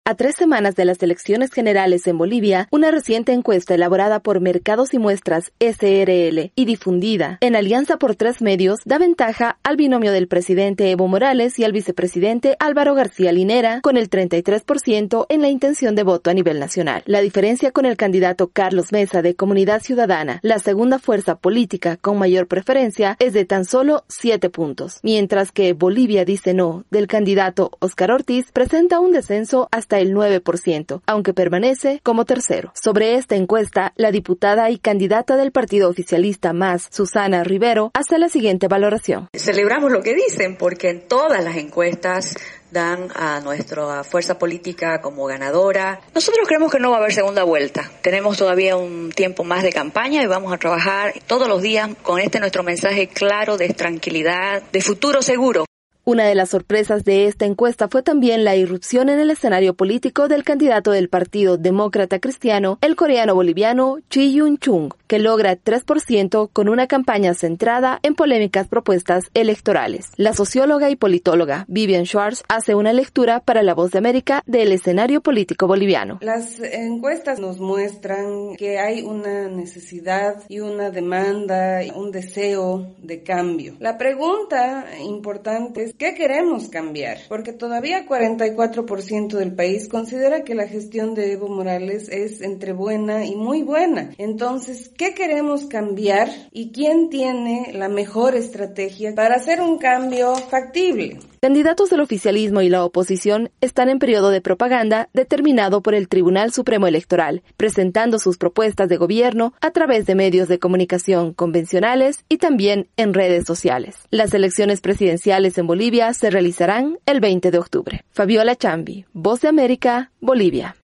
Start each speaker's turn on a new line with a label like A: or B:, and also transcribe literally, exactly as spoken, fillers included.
A: A tres semanas de las elecciones generales en Bolivia, una reciente encuesta elaborada por Mercados y Muestras S R L y difundida en alianza por tres medios da ventaja al binomio del presidente Evo Morales y al vicepresidente Álvaro García Linera con el treinta y tres por ciento en la intención de voto a nivel nacional. La diferencia con el candidato Carlos Mesa de Comunidad Ciudadana, la segunda fuerza política con mayor preferencia, es de tan solo siete puntos, mientras que Bolivia dice no del candidato Óscar Ortiz presenta un descenso hasta el nueve por ciento, aunque permanece como tercero. Sobre esta encuesta, la diputada y candidata del partido oficialista MAS, Susana Rivero, hace la siguiente valoración.
B: Celebramos lo que dicen, porque en todas las encuestas dan a nuestra fuerza política como ganadora. Nosotros creemos que no va a haber segunda vuelta. Tenemos todavía un tiempo más de campaña y vamos a trabajar todos los días con este nuestro mensaje claro de tranquilidad, de futuro seguro.
A: Una de las sorpresas de esta encuesta fue también la irrupción en el escenario político del candidato del Partido Demócrata Cristiano, el coreano-boliviano Chi Yun-chung, que logra tres por ciento con una campaña centrada en polémicas propuestas electorales. La socióloga y politóloga Vivian Schwartz hace una lectura para La Voz de América del escenario político boliviano.
C: Las encuestas nos muestran que hay una necesidad y una demanda, un deseo de cambio. La pregunta importante es ¿qué queremos cambiar? Porque todavía cuarenta y cuatro por ciento del país considera que la gestión de Evo Morales es entre buena y muy buena. Entonces, ¿qué queremos cambiar? ¿Y quién tiene la mejor estrategia para hacer un cambio factible?
A: Candidatos del oficialismo y la oposición están en periodo de propaganda determinado por el Tribunal Supremo Electoral, presentando sus propuestas de gobierno a través de medios de comunicación convencionales y también en redes sociales. Las elecciones presidenciales en Bolivia se realizarán el veinte de octubre. Fabiola Chambi, Voz de América, Bolivia.